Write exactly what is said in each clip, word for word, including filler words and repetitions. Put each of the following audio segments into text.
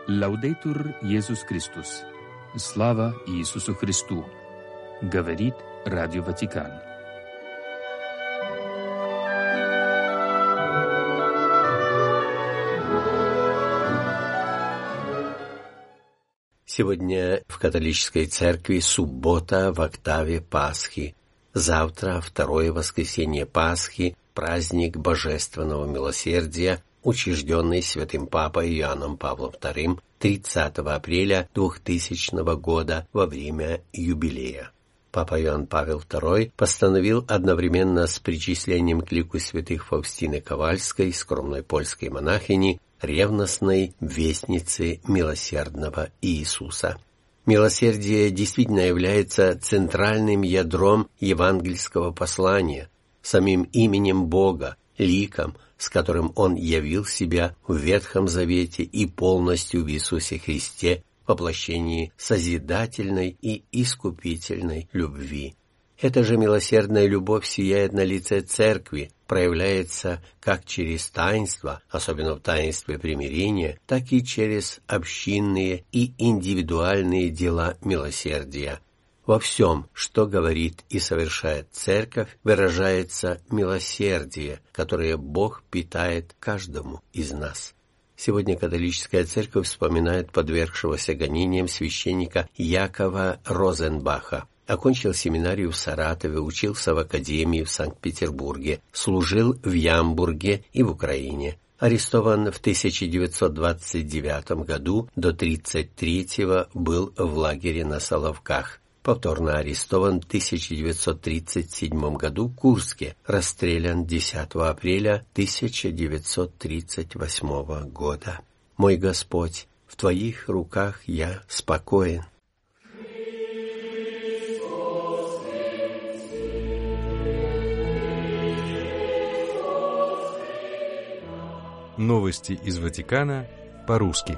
Лаудейтур Иисус Христос. Слава Иисусу Христу. Говорит Радио Ватикан. Сегодня в католической церкви суббота в октаве Пасхи. Завтра, второе воскресенье Пасхи, праздник Божественного Милосердия, учрежденный Святым Папой Иоанном Павлом вторым тридцатого апреля двухтысячного года во время юбилея. Папа Иоанн Павел второй постановил одновременно с причислением к лику святых Фаустины Ковальской, скромной польской монахини, ревностной вестницы милосердного Иисуса. Милосердие действительно является центральным ядром евангельского послания, самим именем Бога, ликом, с которым Он явил себя в Ветхом Завете и полностью в Иисусе Христе, в воплощении созидательной и искупительной любви. Эта же милосердная любовь сияет на лице Церкви, проявляется как через таинство, особенно в таинстве примирения, так и через общинные и индивидуальные дела милосердия. Во всем, что говорит и совершает Церковь, выражается милосердие, которое Бог питает каждому из нас. Сегодня католическая Церковь вспоминает подвергшегося гонениям священника Якова Розенбаха. Окончил семинарию в Саратове, учился в академии в Санкт-Петербурге, служил в Ямбурге и в Украине. Арестован в тысяча девятьсот двадцать девятом году, до тридцать третьего был в лагере на Соловках. Повторно арестован в тысяча девятьсот тридцать седьмом году в Курске, расстрелян десятого апреля тысяча девятьсот тридцать восьмого года. Мой Господь, в Твоих руках я спокоен. Новости из Ватикана по-русски.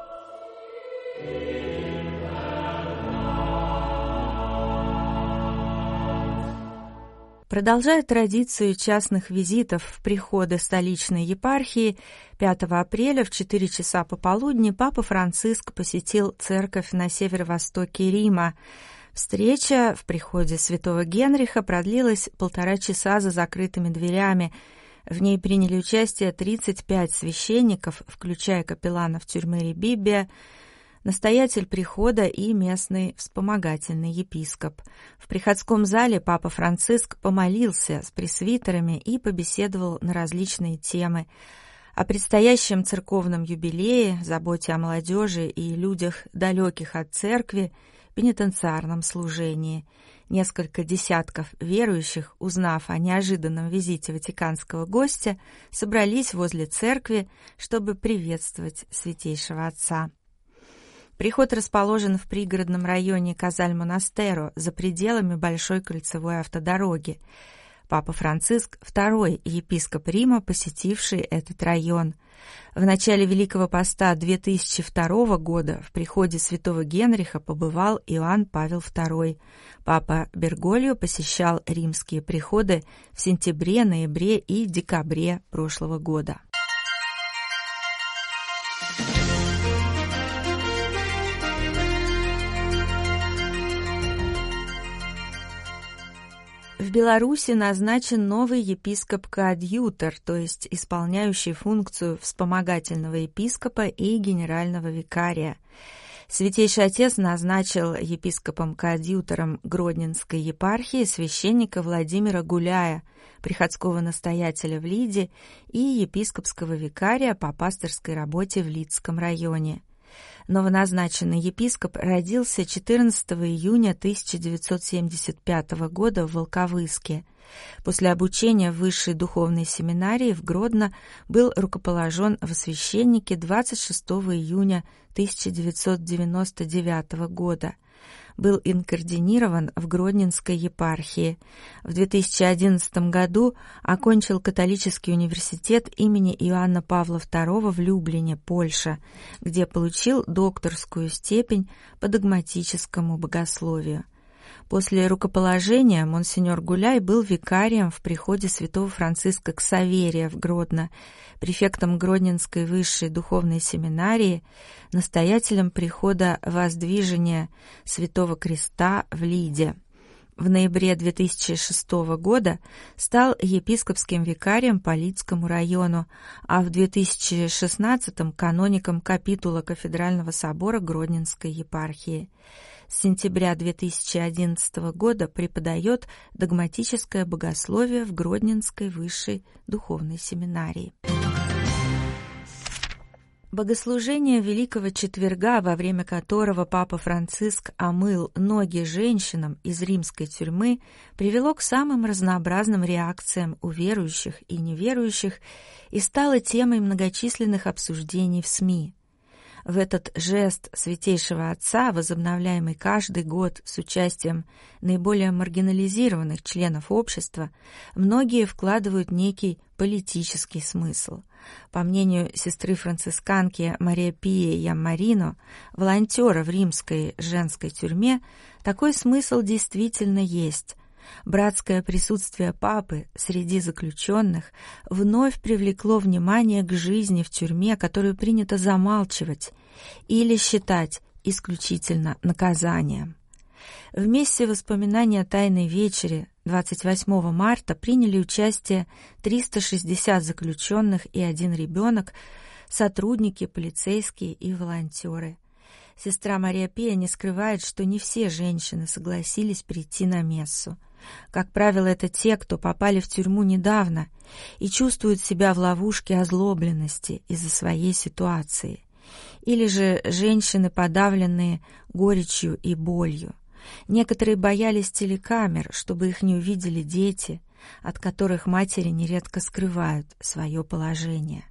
Продолжая традицию частных визитов в приходы столичной епархии, пятого апреля в четыре часа пополудни Папа Франциск посетил церковь на северо-востоке Рима. Встреча в приходе святого Генриха продлилась полтора часа за закрытыми дверями. В ней приняли участие тридцать пять священников, включая капелланов тюрьмы Ребиббия, настоятель прихода и местный вспомогательный епископ. В приходском зале Папа Франциск помолился с пресвитерами и побеседовал на различные темы о предстоящем церковном юбилее, заботе о молодежи и людях, далеких от церкви, пенитенциарном служении. Несколько десятков верующих, узнав о неожиданном визите ватиканского гостя, собрались возле церкви, чтобы приветствовать святейшего отца. Приход расположен в пригородном районе Казаль-Монастеро, за пределами Большой кольцевой автодороги. Папа Франциск – второй епископ Рима, посетивший этот район. В начале Великого Поста две тысячи второго года в приходе святого Генриха побывал Иоанн Павел второй. Папа Бергольо посещал римские приходы в сентябре, ноябре и декабре прошлого года. В Беларуси назначен новый епископ-коадьютор, то есть исполняющий функцию вспомогательного епископа и генерального викария. Святейший Отец назначил епископом-коадьютором Гродненской епархии священника Владимира Гуляя, приходского настоятеля в Лиде, и епископского викария по пасторской работе в Лидском районе. Новоназначенный епископ родился четырнадцатого июня тысяча девятьсот семьдесят пятого года в Волковыске. После обучения в высшей духовной семинарии в Гродно был рукоположен во священнике двадцать шестого июня тысяча девятьсот девяносто девятого года. Был инкардинирован в Гродненской епархии. В две тысячи одиннадцатом году окончил католический университет имени Иоанна Павла второго в Люблине, Польша, где получил докторскую степень по догматическому богословию. После рукоположения монсеньор Гуляй был викарием в приходе святого Франциска Ксаверия в Гродно, префектом Гродненской высшей духовной семинарии, настоятелем прихода Воздвижения Святого Креста в Лиде. В ноябре две тысячи шестого года стал епископским викарием по Лидскому району, а в две тысячи шестнадцатом каноником капитула Кафедрального собора Гродненской епархии. С сентября две тысячи одиннадцатого года преподает догматическое богословие в Гродненской высшей духовной семинарии. Богослужение Великого Четверга, во время которого Папа Франциск омыл ноги женщинам из римской тюрьмы, привело к самым разнообразным реакциям у верующих и неверующих и стало темой многочисленных обсуждений в СМИ. В этот жест Святейшего Отца, возобновляемый каждый год с участием наиболее маргинализированных членов общества, многие вкладывают некий политический смысл. По мнению сестры-францисканки Мария Пия Яммарино, волонтера в римской женской тюрьме, такой смысл действительно есть. Братское присутствие папы среди заключенных вновь привлекло внимание к жизни в тюрьме, которую принято замалчивать или считать исключительно наказанием. В мессе воспоминания о Тайной вечере двадцать восьмого марта приняли участие триста шестьдесят заключенных и один ребенок, сотрудники, полицейские и волонтеры. Сестра Мария Пия не скрывает, что не все женщины согласились прийти на мессу. Как правило, это те, кто попали в тюрьму недавно и чувствуют себя в ловушке озлобленности из-за своей ситуации. Или же женщины, подавленные горечью и болью. Некоторые боялись телекамер, чтобы их не увидели дети, от которых матери нередко скрывают свое положение.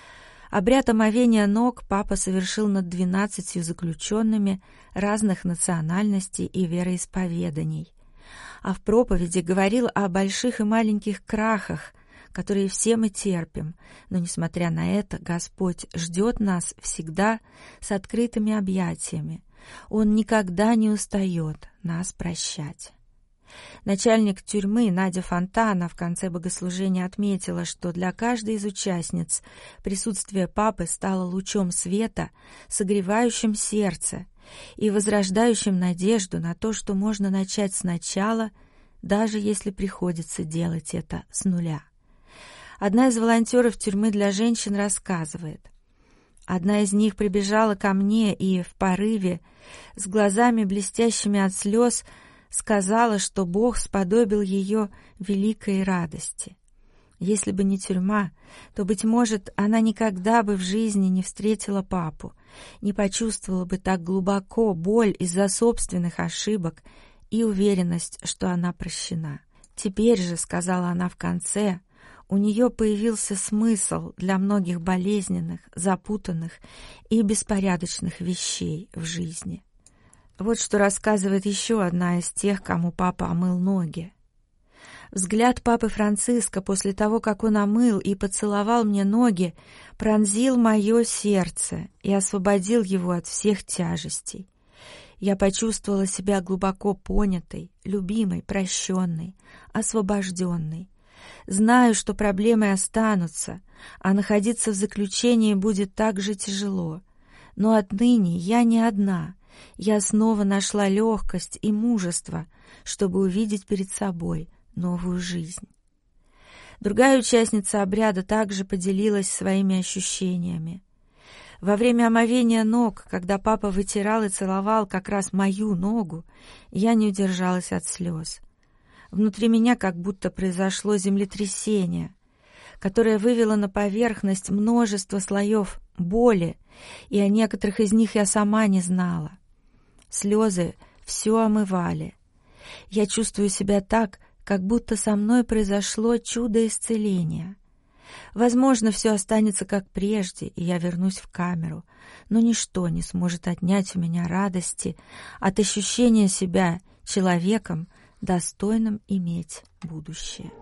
Обряд омовения ног папа совершил над двенадцатью заключенными разных национальностей и вероисповеданий, а в проповеди говорил о больших и маленьких крахах, которые все мы терпим, но, несмотря на это, Господь ждет нас всегда с открытыми объятиями. Он никогда не устает нас прощать. Начальник тюрьмы Надя Фонтана в конце богослужения отметила, что для каждой из участниц присутствие папы стало лучом света, согревающим сердце и возрождающим надежду на то, что можно начать сначала, даже если приходится делать это с нуля. Одна из волонтеров тюрьмы для женщин рассказывает: одна из них прибежала ко мне и в порыве, с глазами блестящими от слез, сказала, что Бог сподобил ее великой радости. Если бы не тюрьма, то, быть может, она никогда бы в жизни не встретила папу, не почувствовала бы так глубоко боль из-за собственных ошибок и уверенность, что она прощена. Теперь же, сказала она в конце, у нее появился смысл для многих болезненных, запутанных и беспорядочных вещей в жизни. Вот что рассказывает еще одна из тех, кому папа омыл ноги. Взгляд папы Франциска после того, как он омыл и поцеловал мне ноги, пронзил мое сердце и освободил его от всех тяжестей. Я почувствовала себя глубоко понятой, любимой, прощенной, освобожденной. Знаю, что проблемы останутся, а находиться в заключении будет так же тяжело. Но отныне я не одна. Я снова нашла легкость и мужество, чтобы увидеть перед собой новую жизнь. Другая участница обряда также поделилась своими ощущениями. Во время омовения ног, когда папа вытирал и целовал как раз мою ногу, я не удержалась от слез. Внутри меня как будто произошло землетрясение, которое вывело на поверхность множество слоев боли, и о некоторых из них я сама не знала. Слезы все омывали. Я чувствую себя так, как будто со мной произошло чудо исцеления. Возможно, все останется как прежде, и я вернусь в камеру, но ничто не сможет отнять у меня радости от ощущения себя человеком, достойным иметь будущее.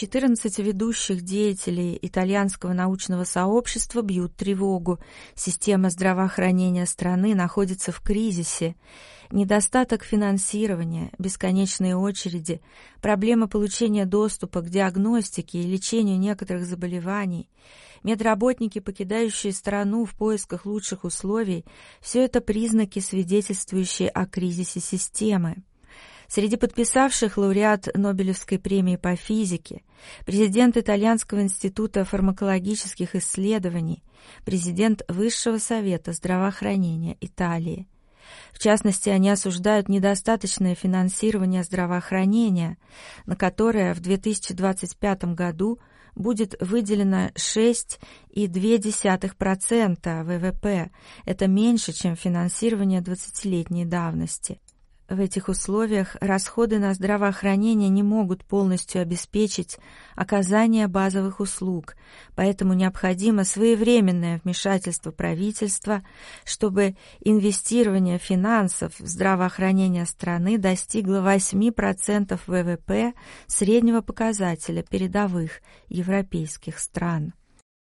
четырнадцать ведущих деятелей итальянского научного сообщества бьют тревогу. Система здравоохранения страны находится в кризисе. Недостаток финансирования, бесконечные очереди, проблема получения доступа к диагностике и лечению некоторых заболеваний, медработники, покидающие страну в поисках лучших условий – все это признаки, свидетельствующие о кризисе системы. Среди подписавших лауреат Нобелевской премии по физике, президент Итальянского института фармакологических исследований, президент Высшего совета здравоохранения Италии. В частности, они осуждают недостаточное финансирование здравоохранения, на которое в две тысячи двадцать пятом году будет выделено шесть целых две десятых процента вэ вэ пэ. Это меньше, чем финансирование двадцатилетней давности. В этих условиях расходы на здравоохранение не могут полностью обеспечить оказание базовых услуг, поэтому необходимо своевременное вмешательство правительства, чтобы инвестирование финансов в здравоохранение страны достигло восемь процентов вэ вэ пэ среднего показателя передовых европейских стран.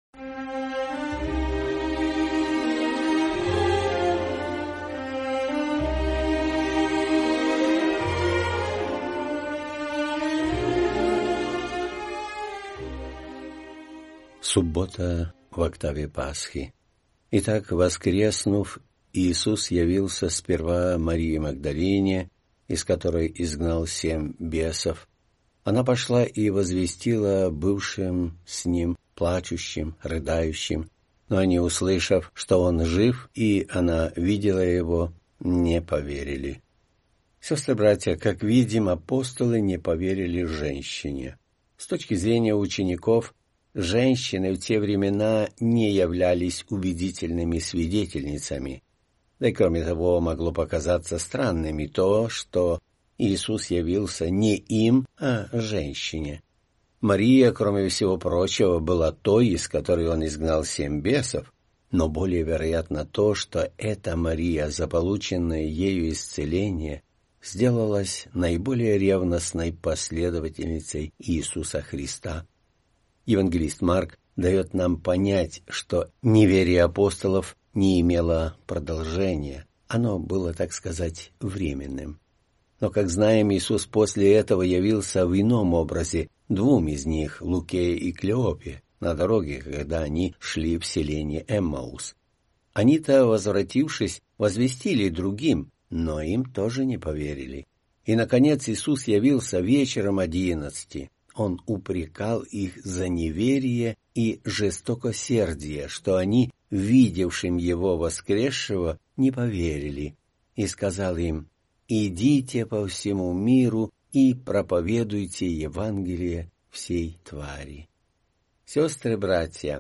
Суббота в октаве Пасхи. Итак, воскреснув, Иисус явился сперва Марии Магдалине, из которой изгнал семь бесов. Она пошла и возвестила бывшим с ним, плачущим, рыдающим, но они, услышав, что он жив, и она видела его, не поверили. Сестры-братья, как видим, апостолы не поверили женщине. С точки зрения учеников, женщины в те времена не являлись убедительными свидетельницами. Да и кроме того, могло показаться странным и то, что Иисус явился не им, а женщине. Мария, кроме всего прочего, была той, из которой он изгнал семь бесов, но более вероятно то, что эта Мария, заполученная ею исцеление, сделалась наиболее ревностной последовательницей Иисуса Христа. Евангелист Марк дает нам понять, что неверие апостолов не имело продолжения, оно было, так сказать, временным. Но, как знаем, Иисус после этого явился в ином образе двум из них, Луке и Клеопе, на дороге, когда они шли в селение Эммаус. Они-то, возвратившись, возвестили другим, но им тоже не поверили. И, наконец, Иисус явился вечером одиннадцати. Он упрекал их за неверие и жестокосердие, что они, видевшим Его воскресшего, не поверили, и сказал им: «Идите по всему миру и проповедуйте Евангелие всей твари». Сестры-братья,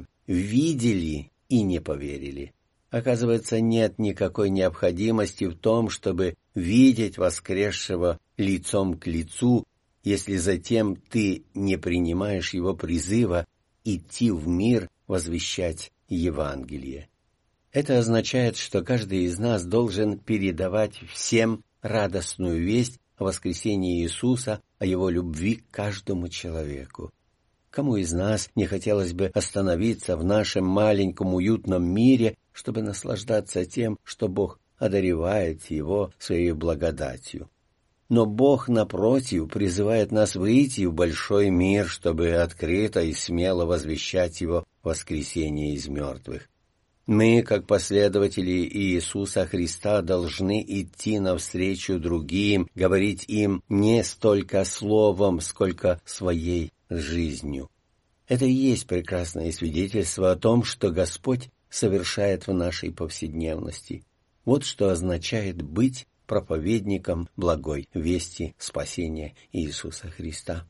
видели и не поверили. Оказывается, нет никакой необходимости в том, чтобы видеть воскресшего лицом к лицу, если затем ты не принимаешь его призыва идти в мир возвещать Евангелие. Это означает, что каждый из нас должен передавать всем радостную весть о воскресении Иисуса, о Его любви к каждому человеку. Кому из нас не хотелось бы остановиться в нашем маленьком уютном мире, чтобы наслаждаться тем, что Бог одаревает его своей благодатью? Но Бог, напротив, призывает нас выйти в большой мир, чтобы открыто и смело возвещать Его воскресение из мертвых. Мы, как последователи Иисуса Христа, должны идти навстречу другим, говорить им не столько словом, сколько своей жизнью. Это и есть прекрасное свидетельство о том, что Господь совершает в нашей повседневности. Вот что означает быть проповедником благой вести спасения Иисуса Христа.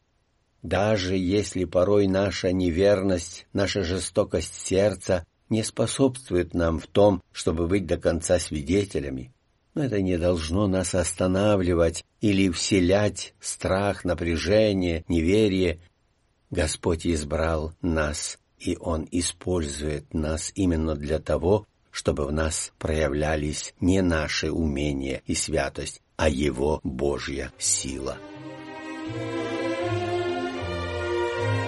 Даже если порой наша неверность, наша жестокость сердца не способствует нам в том, чтобы быть до конца свидетелями, но это не должно нас останавливать или вселять страх, напряжение, неверие. Господь избрал нас, и Он использует нас именно для того, чтобы в нас проявлялись не наши умения и святость, а Его Божья сила.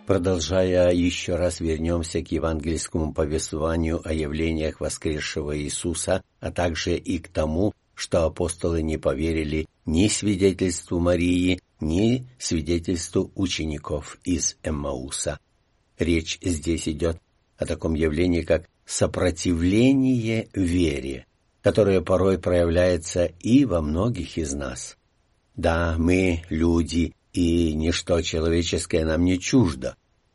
Продолжая, еще раз вернемся к евангельскому повествованию о явлениях воскресшего Иисуса, а также и к тому, что апостолы не поверили ни свидетельству Марии, ни свидетельству учеников из Эммауса. Речь здесь идет о таком явлении, как сопротивление вере, которое порой проявляется и во многих из нас. Да, мы люди, и ничто человеческое нам не чуждо.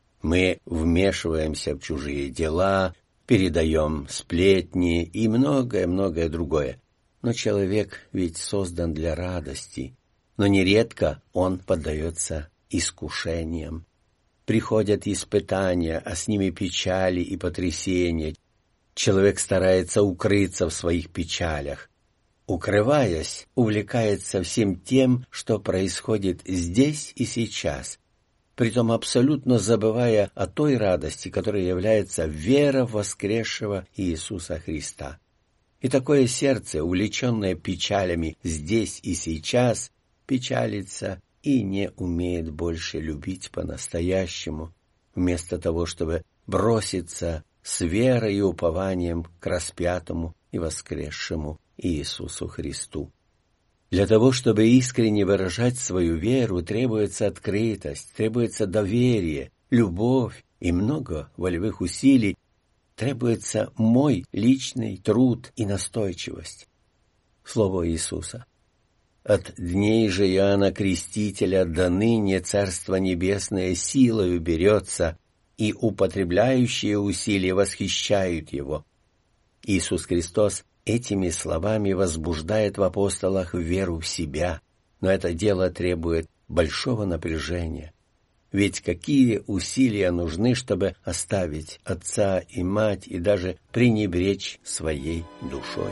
Мы вмешиваемся в чужие дела, передаем сплетни и многое-многое другое. Но человек ведь создан для радости, но нередко он поддается искушениям. Приходят испытания, а с ними печали и потрясения. Человек старается укрыться в своих печалях. Укрываясь, увлекается всем тем, что происходит здесь и сейчас, притом абсолютно забывая о той радости, которая является вера в воскресшего Иисуса Христа. И такое сердце, увлеченное печалями здесь и сейчас, печалится и не умеет больше любить по-настоящему, вместо того, чтобы броситься с верой и упованием к распятому и воскресшему Иисусу Христу. Для того, чтобы искренне выражать свою веру, требуется открытость, требуется доверие, любовь и много волевых усилий, требуется мой личный труд и настойчивость. Слово Иисуса. От дней же Иоанна Крестителя до ныне Царство Небесное силою берется, и употребляющие усилия восхищают его. Иисус Христос этими словами возбуждает в апостолах веру в себя, но это дело требует большого напряжения. Ведь какие усилия нужны, чтобы оставить отца и мать и даже пренебречь своей душой?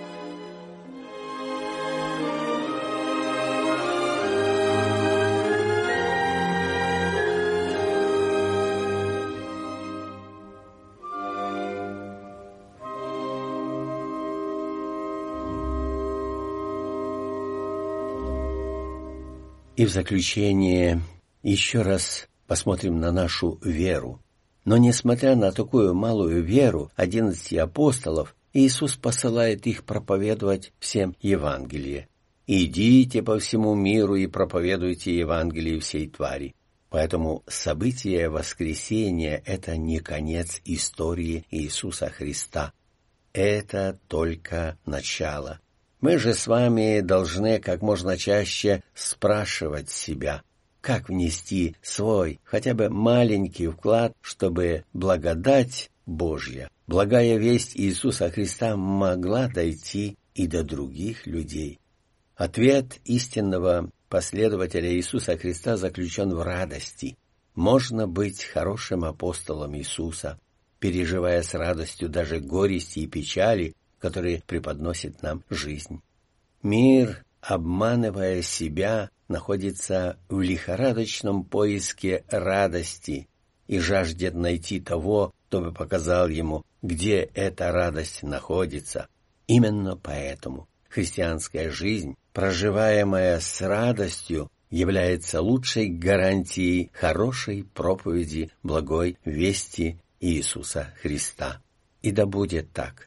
И в заключение еще раз посмотрим на нашу веру. Но несмотря на такую малую веру одиннадцати апостолов, Иисус посылает их проповедовать всем Евангелие. «Идите по всему миру и проповедуйте Евангелие всей твари». Поэтому событие воскресения – это не конец истории Иисуса Христа. Это только начало. Мы же с вами должны как можно чаще спрашивать себя, как внести свой, хотя бы маленький вклад, чтобы благодать Божья, благая весть Иисуса Христа могла дойти и до других людей. Ответ истинного последователя Иисуса Христа заключен в радости. Можно быть хорошим апостолом Иисуса, переживая с радостью даже горести и печали, которые преподносит нам жизнь. Мир, обманывая себя, находится в лихорадочном поиске радости и жаждет найти того, кто бы показал ему, где эта радость находится. Именно поэтому христианская жизнь, проживаемая с радостью, является лучшей гарантией хорошей проповеди благой вести Иисуса Христа. И да будет так.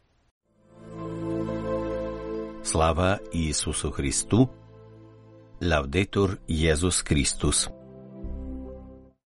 Слава Иисусу Христу! Лаудетур Иисус Христос!